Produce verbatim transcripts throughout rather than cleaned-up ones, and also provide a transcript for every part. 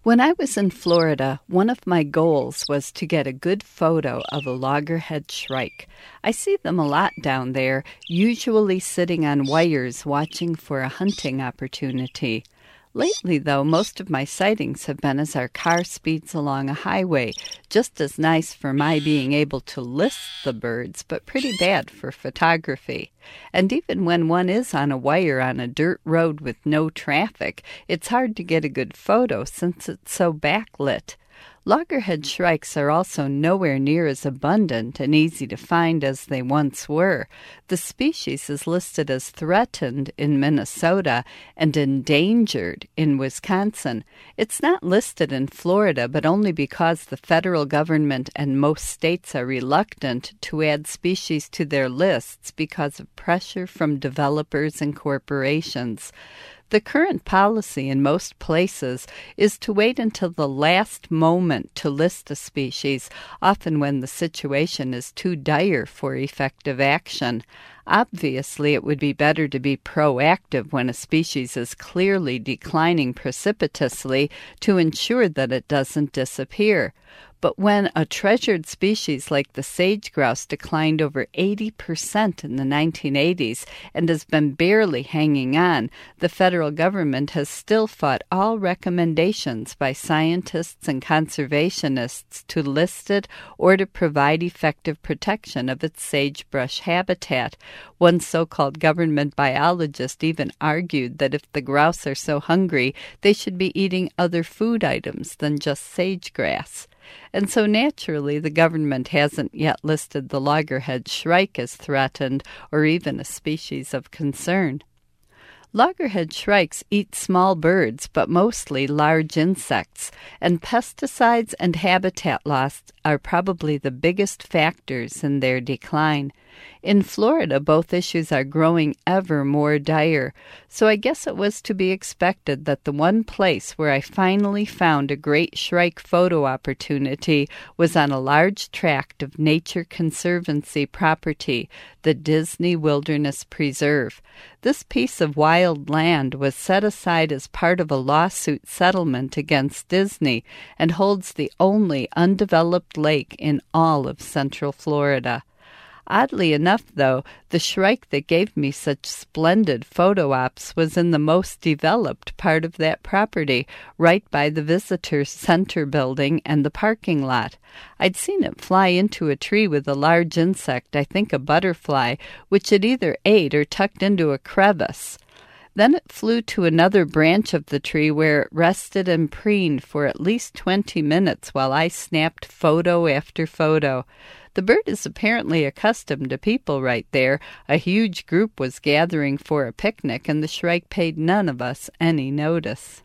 When I was in Florida, one of my goals was to get a good photo of a loggerhead shrike. I see them a lot down there, usually sitting on wires watching for a hunting opportunity. Lately, though, most of my sightings have been as our car speeds along a highway, just as nice for my being able to list the birds, but pretty bad for photography. And even when one is on a wire on a dirt road with no traffic, it's hard to get a good photo since it's so backlit. Loggerhead shrikes are also nowhere near as abundant and easy to find as they once were. The species is listed as threatened in Minnesota and endangered in Wisconsin. It's not listed in Florida, but only because the federal government and most states are reluctant to add species to their lists because of pressure from developers and corporations. The current policy in most places is to wait until the last moment to list a species, often when the situation is too dire for effective action. Obviously, it would be better to be proactive when a species is clearly declining precipitously to ensure that it doesn't disappear. But when a treasured species like the sage grouse declined over eighty percent in the nineteen eighties and has been barely hanging on, the federal government has still fought all recommendations by scientists and conservationists to list it or to provide effective protection of its sagebrush habitat. One so-called government biologist even argued that if the grouse are so hungry, they should be eating other food items than just sage grass. And so naturally the government hasn't yet listed the loggerhead shrike as threatened or even a species of concern. Loggerhead shrikes eat small birds, but mostly large insects, and pesticides and habitat loss are probably the biggest factors in their decline. In Florida, both issues are growing ever more dire, so I guess it was to be expected that the one place where I finally found a great shrike photo opportunity was on a large tract of Nature Conservancy property, the Disney Wilderness Preserve. This piece of wild land was set aside as part of a lawsuit settlement against Disney and holds the only undeveloped lake in all of Central Florida. Oddly enough, though, the shrike that gave me such splendid photo ops was in the most developed part of that property, right by the visitor center building and the parking lot. I'd seen it fly into a tree with a large insect, I think a butterfly, which it either ate or tucked into a crevice. Then it flew to another branch of the tree where it rested and preened for at least twenty minutes while I snapped photo after photo. The bird is apparently accustomed to people right there. A huge group was gathering for a picnic, and the shrike paid none of us any notice.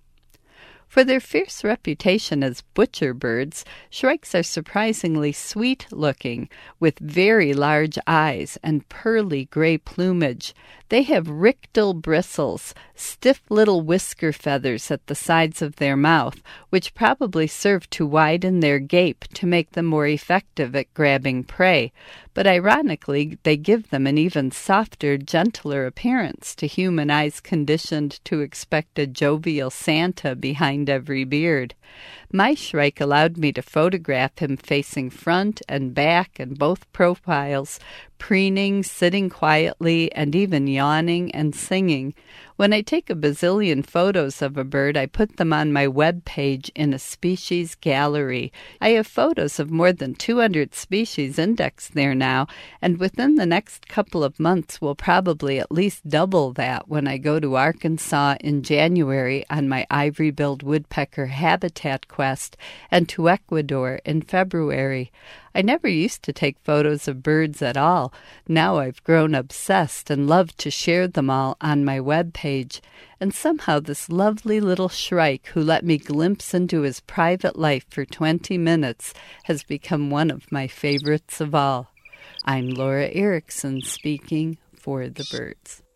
For their fierce reputation as butcher birds, shrikes are surprisingly sweet-looking, with very large eyes and pearly gray plumage. They have rictal bristles, stiff little whisker feathers at the sides of their mouth, which probably serve to widen their gape to make them more effective at grabbing prey. But ironically, they give them an even softer, gentler appearance to human eyes conditioned to expect a jovial Santa behind every beard. My shrike allowed me to photograph him facing front and back and both profiles, preening, sitting quietly, and even yawning and singing. When I take a bazillion photos of a bird, I put them on my web page in a species gallery. I have photos of more than two hundred species indexed there now, and within the next couple of months will probably at least double that when I go to Arkansas in January on my ivory-billed woodpecker habitat quest, and to Ecuador in February. I never used to take photos of birds at all. Now I've grown obsessed and love to share them all on my web page. And somehow this lovely little shrike who let me glimpse into his private life for twenty minutes has become one of my favorites of all. I'm Laura Erickson speaking for the birds.